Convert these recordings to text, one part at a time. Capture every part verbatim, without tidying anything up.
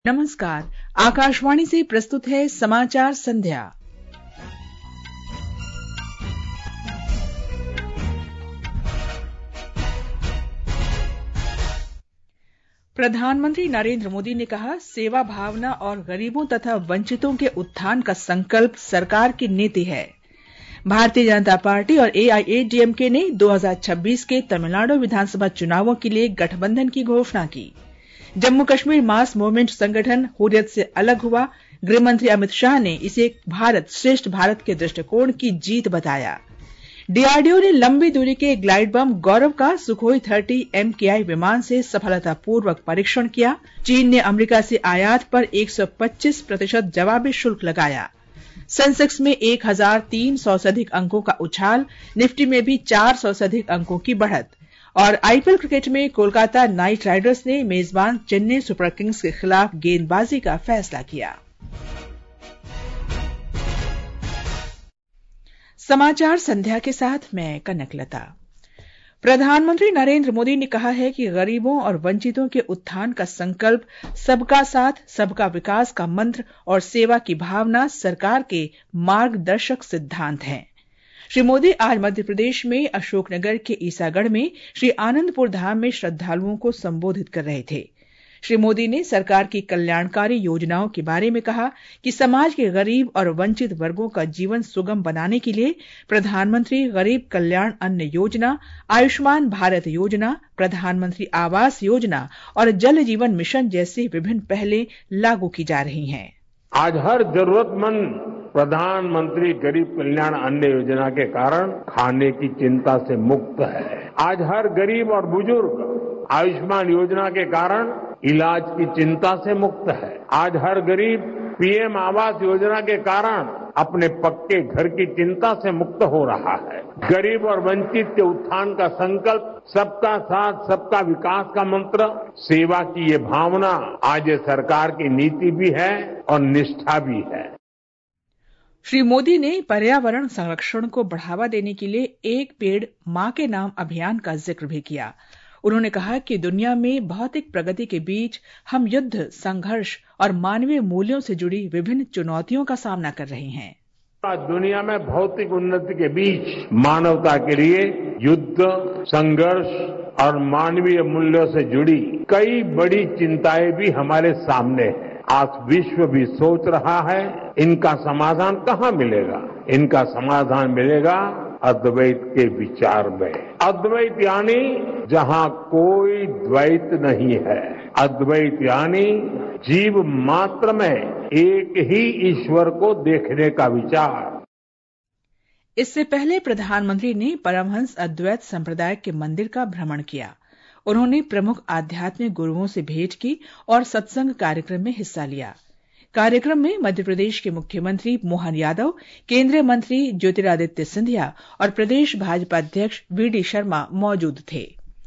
नमस्कार, आकाशवाणी से प्रस्तुत है समाचार संध्या। प्रधानमंत्री नरेंद्र मोदी ने कहा, सेवा भावना और गरीबों तथा वंचितों के उत्थान का संकल्प सरकार की नीति है। भारतीय जनता पार्टी और ए आई ए डी एम के ने दो हज़ार छब्बीस के तमिलनाडु विधानसभा चुनावों के लिए गठबंधन की घोषणा की। जम्मू कश्मीर मास मूवमेंट संगठन हुर्रियत से अलग हुआ। गृह मंत्री अमित शाह ने इसे भारत श्रेष्ठ भारत के दृष्टिकोण की जीत बताया। डी आर डी ओ ने लंबी दूरी के ग्लाइड बम गौरव का सुखोई तीस एम के आई विमान से सफलतापूर्वक परीक्षण किया। चीन ने अमेरिका से आयात पर एक सौ पच्चीस प्रतिशत जवाबी शुल्क लगाया। सेंसेक्स में एक हज़ार तीन सौ से अधिक अंकों का उछाल, निफ्टी में भी चार सौ से अधिक अंकों की बढ़त। और आई पी एल क्रिकेट में कोलकाता नाइट राइडर्स ने मेजबान चेन्नई सुपर किंग्स के खिलाफ गेंदबाजी का फैसला किया। समाचार संध्या के साथ मैं कनकलता। प्रधानमंत्री नरेंद्र मोदी ने कहा है कि गरीबों और वंचितों के उत्थान का संकल्प, सबका साथ सबका विकास का मंत्र और सेवा की भावना सरकार के मार्गदर्शक सिद्धांत हैं। श्री मोदी आज मध्य प्रदेश में अशोकनगर के ईसागढ़ में श्री आनंदपुर धाम में श्रद्धालुओं को संबोधित कर रहे थे। श्री मोदी ने सरकार की कल्याणकारी योजनाओं के बारे में कहा कि समाज के गरीब और वंचित वर्गों का जीवन सुगम बनाने के लिए प्रधानमंत्री गरीब कल्याण अन्न योजना, आयुष्मान भारत योजना, प्रधानमंत्री आवास योजना और जल जीवन मिशन जैसी विभिन्न पहलें लागू की जा रही हैं। आज हर जरूरतमंद प्रधानमंत्री गरीब कल्याण अन्न योजना के कारण खाने की चिंता से मुक्त है। आज हर गरीब और बुजुर्ग आयुष्मान योजना के कारण इलाज की चिंता से मुक्त है। आज हर गरीब पी एम आवास योजना के कारण अपने पक्के घर की चिंता से मुक्त हो रहा है। गरीब और वंचित के उत्थान का संकल्प, सबका साथ सबका विकास का मंत्र, सेवा की ये भावना आज ये सरकार की नीति भी है और निष्ठा भी है। श्री मोदी ने पर्यावरण संरक्षण को बढ़ावा देने के लिए एक पेड़ मां के नाम अभियान का जिक्र भी किया। उन्होंने कहा कि दुनिया में भौतिक प्रगति के बीच हम युद्ध, संघर्ष और मानवीय मूल्यों से जुड़ी विभिन्न चुनौतियों का सामना कर रहे हैं। आज दुनिया में भौतिक उन्नति के बीच मानवता के लिए युद्ध, संघर्ष और मानवीय मूल्यों से जुड़ी कई बड़ी चिंताएं भी हमारे सामने हैं। आज विश्व भी सोच रहा है, इनका समाधान कहाँ मिलेगा? इनका समाधान मिलेगा अद्वैत के विचार में। अद्वैत यानी जहाँ कोई द्वैत नहीं है। अद्वैत यानी जीव मात्र में एक ही ईश्वर को देखने का विचार। इससे पहले प्रधानमंत्री ने परमहंस अद्वैत संप्रदाय के मंदिर का भ्रमण किया। उन्होंने प्रमुख आध्यात्मिक गुरुओं से भेंट की और सत्संग कार्यक्रम में हिस्सा लिया। कार्यक्रम में मध्य प्रदेश के मुख्यमंत्री मोहन यादव, केंद्रीय मंत्री ज्योतिरादित्य सिंधिया और प्रदेश भाजपा अध्यक्ष वी डी शर्मा मौजूद थे।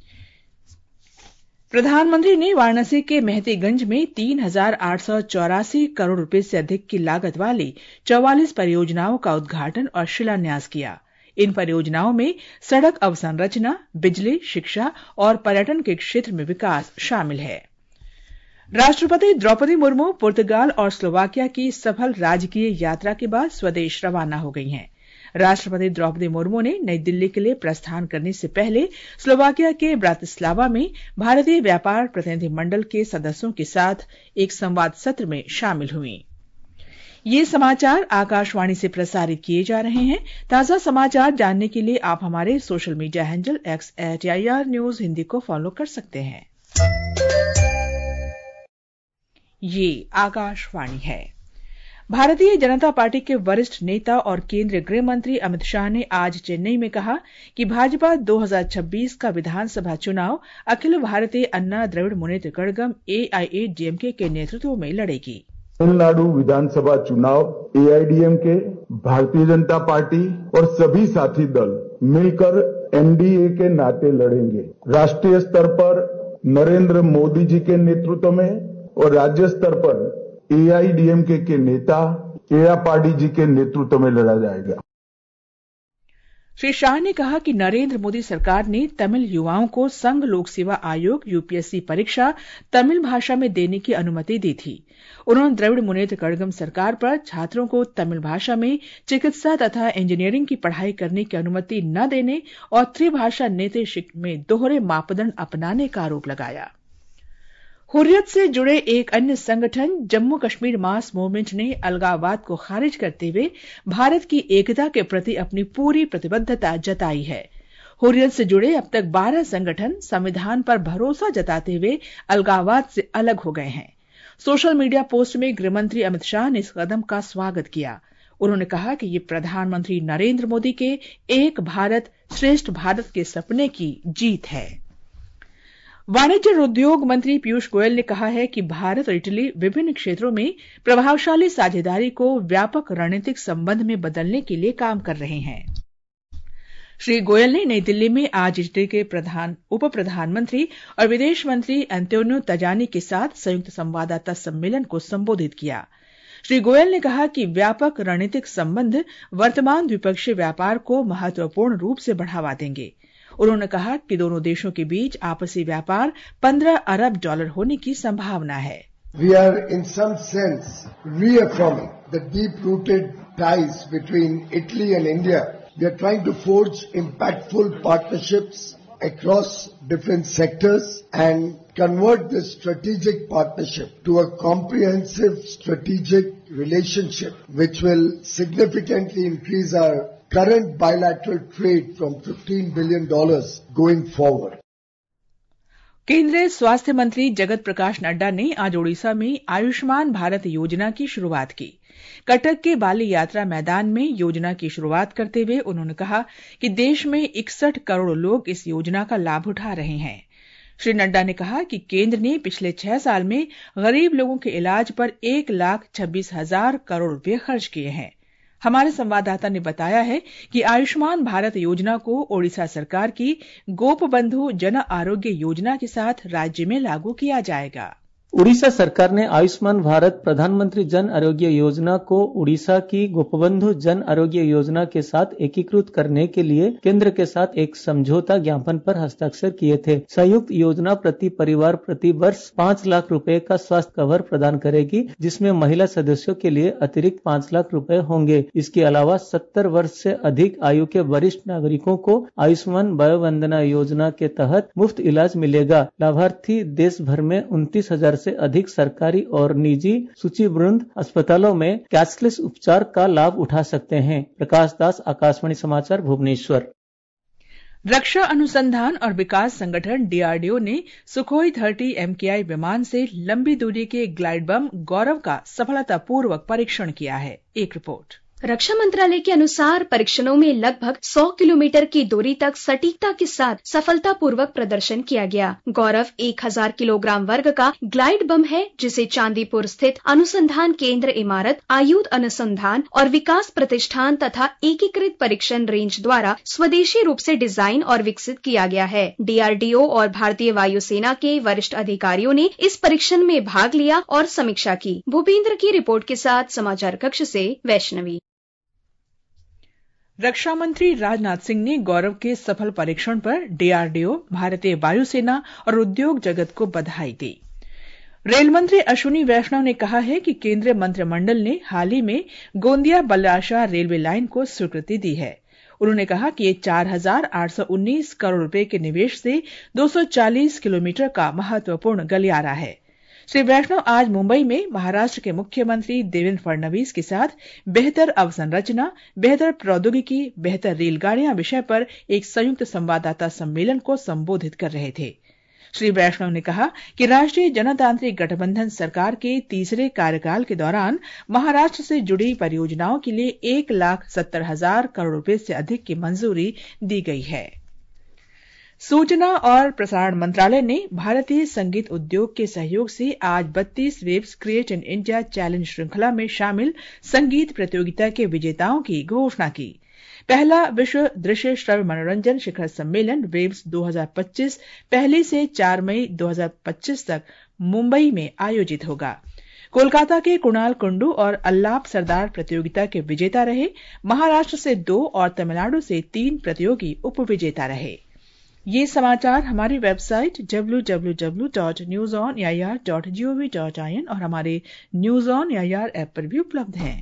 प्रधानमंत्री ने वाराणसी के मेहतीगंज में तीन हजार आठ सौ चौरासी करोड़ रुपए से अधिक की लागत वाली चौवालीस परियोजनाओं का उद्घाटन और शिलान्यास किया। इन परियोजनाओं में सड़क अवसंरचना, बिजली, शिक्षा और पर्यटन के क्षेत्र में विकास शामिल है। राष्ट्रपति द्रौपदी मुर्मू पुर्तगाल और स्लोवाकिया की सफल राजकीय यात्रा के बाद स्वदेश रवाना हो गई हैं। राष्ट्रपति द्रौपदी मुर्मू ने नई दिल्ली के लिए प्रस्थान करने से पहले स्लोवाकिया के ब्रातिस्लावा में भारतीय व्यापार प्रतिनिधि मंडल के सदस्यों के साथ एक संवाद सत्र में शामिल हुई। ये समाचार आकाशवाणी से प्रसारित किए जा रहे हैं। ताजा समाचार जानने के लिए आप हमारे social media handle X at I R news Hindi को फॉलो कर सकते हैं। ये आकाशवाणी है। भारतीय जनता पार्टी के वरिष्ठ नेता और केंद्रीय गृह मंत्री अमित शाह ने आज चेन्नई में कहा कि भाजपा दो हज़ार छब्बीस का विधानसभा चुनाव अखिल भारतीय Anna Dravida Munnetra Kazhagam A I A D M K के नेतृत्व में लड़ेगी। तमिलनाडु विधानसभा चुनाव ए आई डी एम के, भारतीय जनता पार्टी और सभी साथी दल मिलकर एन डी ए के नाते लड़ेंगे। राष्ट्रीय स्तर पर नरेंद्र मोदी जी के नेतृत्व में और राज्य स्तर पर ए आई डी एम के के नेता एड़ापाडी जी के नेतृत्व में लड़ा जाएगा। श्री शाह ने कहा कि नरेंद्र मोदी सरकार ने तमिल युवाओं को संघ लोक सेवा आयोग यूपीएससी परीक्षा तमिल भाषा में देने की अनुमति दी थी। उन्होंने द्रविड़ मुनेत्र कड़गम सरकार पर छात्रों को तमिल भाषा में चिकित्सा तथा इंजीनियरिंग की पढ़ाई करने की अनुमति न देने और त्रिभाषा नीति में दोहरे मापदंड अपनाने का आरोप लगाया। हुर्रियत से जुड़े एक अन्य संगठन जम्मू कश्मीर मास मूवमेंट ने अलगाववाद को खारिज करते हुए भारत की एकता के प्रति अपनी पूरी प्रतिबद्धता जताई है। हुर्रियत से जुड़े अब तक बारह संगठन संविधान पर भरोसा जताते हुए अलगाववाद से अलग हो गए हैं। सोशल मीडिया पोस्ट में गृहमंत्री अमित शाह ने इस कदम का स्वागत किया। उन्होंने कहा कि ये प्रधानमंत्री नरेंद्र मोदी के एक भारत श्रेष्ठ भारत के सपने की जीत है। वाणिज्य और उद्योग मंत्री पीयूष गोयल ने कहा है कि भारत और इटली विभिन्न क्षेत्रों में प्रभावशाली साझेदारी को व्यापक रणनीतिक संबंध में बदलने के लिए काम कर रहे हैं। श्री गोयल ने नई दिल्ली में आज इटली के प्रधान उप प्रधानमंत्री और विदेश मंत्री एंटोनियो तजानी के साथ संयुक्त संवाददाता सम्मेलन को संबोधित किया। श्री गोयल ने कहा कि व्यापक रणनीतिक संबंध वर्तमान द्विपक्षीय व्यापार को महत्वपूर्ण रूप से बढ़ावा देंगे। उन्होंने कहा कि दोनों देशों के बीच आपसी व्यापार पंद्रह अरब डॉलर होने की संभावना है। We are in some sense reaffirming the deep-rooted ties between Italy and India. We are trying to forge impactful partnerships across different sectors and convert this strategic partnership to a comprehensive strategic relationship which will significantly increase our current bilateral trade from fifteen billion dollars going forward. केंद्रीय स्वास्थ्य मंत्री जगत प्रकाश नड्डा ने आज ओडिशा में आयुष्मान भारत योजना की शुरुआत की। कटक के बाली यात्रा मैदान में योजना की शुरुआत करते हुए उन्होंने कहा कि देश में इकसठ करोड़ लोग इस योजना का लाभ उठा रहे हैं। श्री नड्डा ने कहा कि केंद्र ने पिछले छह साल में गरीब लोगों के इलाज पर एक लाख छब्बीस हजार करोड़ रुपए खर्च किए हैं। हमारे संवाददाता ने बताया है कि आयुष्मान भारत योजना को ओडिशा सरकार की गोपबंधु जन आरोग्य योजना के साथ राज्य में लागू किया जाएगा। उड़ीसा सरकार ने आयुष्मान भारत प्रधानमंत्री जन आरोग्य योजना को उड़ीसा की गोपबंधु जन आरोग्य योजना के साथ एकीकृत करने के लिए केंद्र के साथ एक समझौता ज्ञापन पर हस्ताक्षर किए थे। संयुक्त योजना प्रति परिवार प्रति वर्ष पाँच लाख रुपए का स्वास्थ्य कवर प्रदान करेगी, जिसमें महिला सदस्यों के लिए अतिरिक्त पाँच लाख रुपए होंगे। इसके अलावा सत्तर वर्ष से अधिक आयु के वरिष्ठ नागरिकों को आयुष्मान वयोवंदना योजना के तहत मुफ्त इलाज मिलेगा। लाभार्थी देश भर में उनतीस हजार से अधिक सरकारी और निजी सूचीबद्ध अस्पतालों में कैशलेस उपचार का लाभ उठा सकते हैं। प्रकाश दास, आकाशवाणी समाचार, भुवनेश्वर। रक्षा अनुसंधान और विकास संगठन डीआरडीओ ने सुखोई थर्टी एमकेआई विमान से लंबी दूरी के ग्लाइड बम गौरव का सफलतापूर्वक परीक्षण किया है। एक रिपोर्ट। रक्षा मंत्रालय के अनुसार परीक्षणों में लगभग सौ किलोमीटर की दूरी तक सटीकता के साथ सफलतापूर्वक प्रदर्शन किया गया। गौरव एक हजार किलोग्राम वर्ग का ग्लाइड बम है, जिसे चांदीपुर स्थित अनुसंधान केंद्र इमारत, आयुध अनुसंधान और विकास प्रतिष्ठान तथा एकीकृत परीक्षण रेंज द्वारा स्वदेशी रूप से डिजाइन और विकसित किया गया है। डीआरडीओ और भारतीय वायुसेना के वरिष्ठ अधिकारियों ने इस परीक्षण में भाग लिया और समीक्षा की। भूपेंद्र की रिपोर्ट के साथ समाचार कक्ष से वैष्णवी। रक्षा मंत्री राजनाथ सिंह ने गौरव के सफल परीक्षण पर डीआरडीओ, भारतीय वायुसेना और उद्योग जगत को बधाई दी। रेल मंत्री अश्विनी वैष्णव ने कहा है कि केंद्रीय मंत्रिमंडल ने हाल ही में गोंदिया बल्लाशाह रेलवे लाइन को स्वीकृति दी है। उन्होंने कहा कि ये चार हजार आठ सौ उन्नीस करोड़ रुपए के निवेश से दो सौ चालीस किलोमीटर का महत्वपूर्ण गलियारा है। श्री वैष्णव आज मुंबई में महाराष्ट्र के मुख्यमंत्री देवेंद्र फडणवीस के साथ बेहतर अवसंरचना, बेहतर प्रौद्योगिकी, बेहतर रेलगाड़ियां विषय पर एक संयुक्त संवाददाता सम्मेलन को संबोधित कर रहे थे। श्री वैष्णव ने कहा कि राष्ट्रीय जनतांत्रिक गठबंधन सरकार के तीसरे कार्यकाल के दौरान महाराष्ट्र से जुड़ी परियोजनाओं के लिए एक लाख सत्तर हजार करोड़ रुपए से अधिक की मंजूरी दी गई है। सूचना और प्रसारण मंत्रालय ने भारतीय संगीत उद्योग के सहयोग से आज बत्तीस WAVES create in India challenge श्रृंखला में शामिल संगीत प्रतियोगिता के विजेताओं की घोषणा की। पहला विश्व दृश्य श्रव्य मनोरंजन शिखर सम्मेलन वेब्स दो हजार पच्चीस पहली से चार मई दो हजार पच्चीस तक मुंबई में आयोजित होगा। कोलकाता के कुणाल कुंडू और अल्लाप सरदार प्रतियोगिता के विजेता रहे। महाराष्ट्र से दो और तमिलनाडु से तीन प्रतियोगी उपविजेता रहे। ये समाचार हमारी website W W W dot news on A I R dot G O V dot I N और हमारे news on A I R app पर भी उपलब्ध हैं।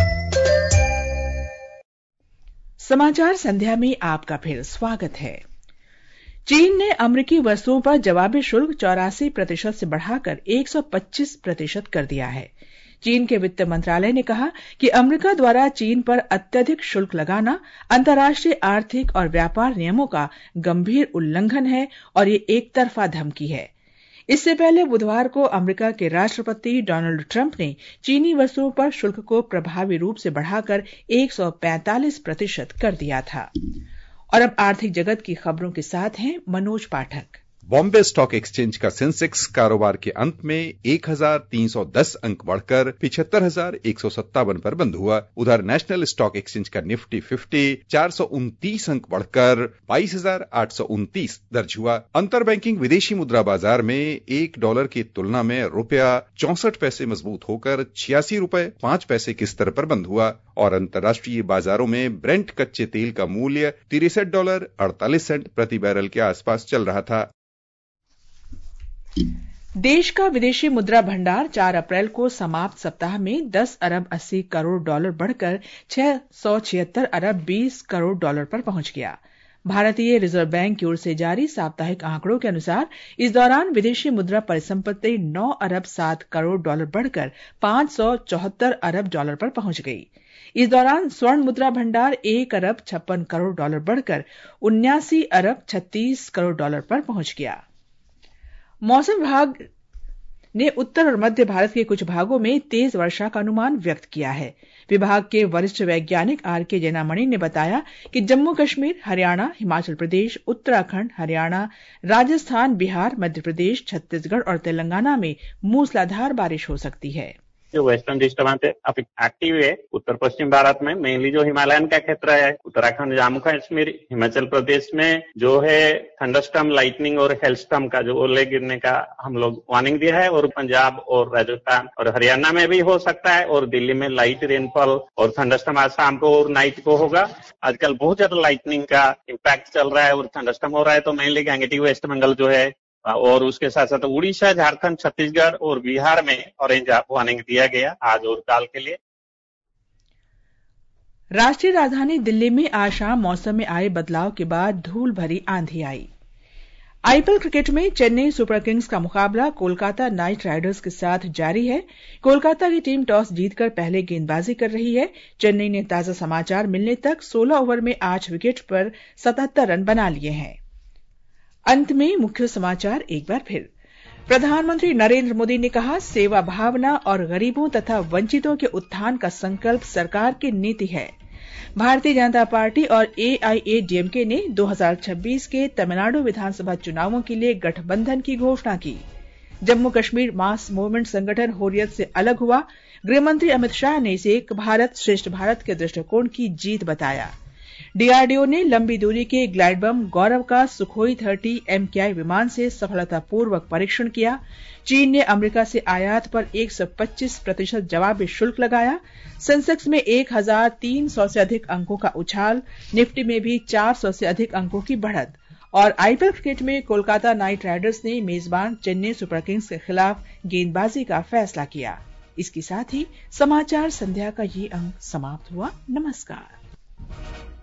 समाचार संध्या में आपका फिर स्वागत है। चीन ने अमेरिकी वस्तुओं पर जवाबी शुल्क चौरासी प्रतिशत से बढ़ाकर एक सौ पच्चीस प्रतिशत कर दिया है। चीन के वित्त मंत्रालय ने कहा कि अमेरिका द्वारा चीन पर अत्यधिक शुल्क लगाना अंतर्राष्ट्रीय आर्थिक और व्यापार नियमों का गंभीर उल्लंघन है और ये एक तरफा धमकी है। इससे पहले बुधवार को अमेरिका के राष्ट्रपति डोनाल्ड ट्रंप ने चीनी वस्तुओं पर शुल्क को प्रभावी रूप से बढ़ाकर एक सौ पैंतालीस प्रतिशत कर दिया था। और अब आर्थिक जगत की खबरों के साथ हैं Manoj Pathak. Bombay stock exchange का सेंसेक्स कारोबार के अंत में एक हजार तीन सौ दस अंक बढ़कर पिछहत्तर हजार एक सौ सत्तावन पर बंद हुआ। उधर नेशनल स्टॉक एक्सचेंज का निफ्टी फिफ्टी चार सौ उनतीस अंक बढ़कर बाईस हजार आठ सौ उनतीस दर्ज हुआ। अंतर बैंकिंग विदेशी मुद्रा बाजार में एक डॉलर की तुलना में रुपया चौसठ पैसे मजबूत होकर छियासी रुपए पांच पैसे के स्तर पर बंद हुआ और अंतर्राष्ट्रीय बाजारों में ब्रेंट कच्चे तेल का मूल्य तिरसठ डॉलर अड़तालीस सेंट प्रति बैरल के आसपास चल रहा था। देश का विदेशी मुद्रा भंडार चार अप्रैल को समाप्त सप्ताह में दस अरब अस्सी करोड़ डॉलर बढ़कर छह सौ छिहत्तर अरब बीस करोड़ डॉलर पर पहुंच गया। भारतीय रिजर्व बैंक की ओर से जारी साप्ताहिक आंकड़ों के अनुसार इस दौरान विदेशी मुद्रा परिसंपत्ति नौ अरब सात करोड़ डॉलर बढ़कर पांच सौ चौहत्तर अरब डॉलर पर पहुंच गई। इस दौरान स्वर्ण मुद्रा भंडार एक अरब छप्पन करोड़ डॉलर बढ़कर उन्यासी अरब छत्तीस करोड़ डॉलर पर पहुंच गया। मौसम विभाग ने उत्तर और मध्य भारत के कुछ भागों में तेज वर्षा का अनुमान व्यक्त किया है। विभाग के वरिष्ठ वैज्ञानिक आर के जैनामणि ने बताया कि जम्मू कश्मीर, हरियाणा, हिमाचल प्रदेश, उत्तराखंड, हरियाणा, राजस्थान, बिहार, मध्य प्रदेश, छत्तीसगढ़ और तेलंगाना में मूसलाधार बारिश हो सकती है। जो वेस्टर्न डिस्टर्बेंस अब एक्टिव है उत्तर पश्चिम भारत में, मेनली जो हिमालयन का क्षेत्र है, उत्तराखंड, जम्मू कश्मीर, हिमाचल प्रदेश में जो है थंडरस्टॉर्म, लाइटनिंग और हेलस्टॉर्म का जो ओले गिरने का हम लोग वार्निंग दिया है और पंजाब और राजस्थान और हरियाणा में भी हो सकता है और दिल्ली में लाइट रेनफॉल और थंडरस्टॉर्म आज शाम को और नाइट को होगा। आजकल बहुत ज्यादा लाइटनिंग का इम्पैक्ट चल रहा है और थंडरस्टॉर्म हो रहा है, तो मेनली गैंगेटिक वेस्ट बंगाल जो है और उसके साथ साथ उड़ीसा, झारखंड, छत्तीसगढ़ और बिहार में ऑरेंज वार्निंग दिया गया आज और कल के लिए। राष्ट्रीय राजधानी दिल्ली में आज शाम मौसम में आए बदलाव के बाद धूल भरी आंधी आई। आईपीएल क्रिकेट में चेन्नई सुपर किंग्स का मुकाबला कोलकाता नाइट राइडर्स के साथ जारी है। कोलकाता की टीम टॉस जीतकर पहले गेंदबाजी कर रही है। चेन्नई ने ताजा समाचार मिलने तक सोलह ओवर में आठ विकेट पर सतहत्तर रन बना लिए हैं। अंत में मुख्य समाचार एक बार फिर। प्रधानमंत्री नरेंद्र मोदी ने कहा, सेवा भावना और गरीबों तथा वंचितों के उत्थान का संकल्प सरकार की नीति है। भारतीय जनता पार्टी और ए आई ए डी एम के ने दो हज़ार छब्बीस के तमिलनाडु विधानसभा चुनावों के लिए गठबंधन की घोषणा की। जम्मू कश्मीर मास मूवमेंट संगठन हुर्रियत से अलग हुआ। गृहमंत्री अमित शाह ने इसे एक भारत श्रेष्ठ भारत के दृष्टिकोण की जीत बताया। डीआरडीओ ने लंबी दूरी के ग्लाइड बम गौरव का सुखोई तीस एम के आई विमान से सफलतापूर्वक परीक्षण किया। चीन ने अमेरिका से आयात पर एक सौ पच्चीस प्रतिशत जवाबी शुल्क लगाया। सेंसेक्स में एक हजार तीन सौ से अधिक अंकों का उछाल, निफ्टी में भी चार सौ से अधिक अंकों की बढ़त। और आईपीएल क्रिकेट में कोलकाता नाइट राइडर्स ने मेजबान चेन्नई सुपर किंग्स के खिलाफ गेंदबाजी का फैसला किया। इसके साथ ही समाचार संध्या का ये अंक समाप्त हुआ। नमस्कार।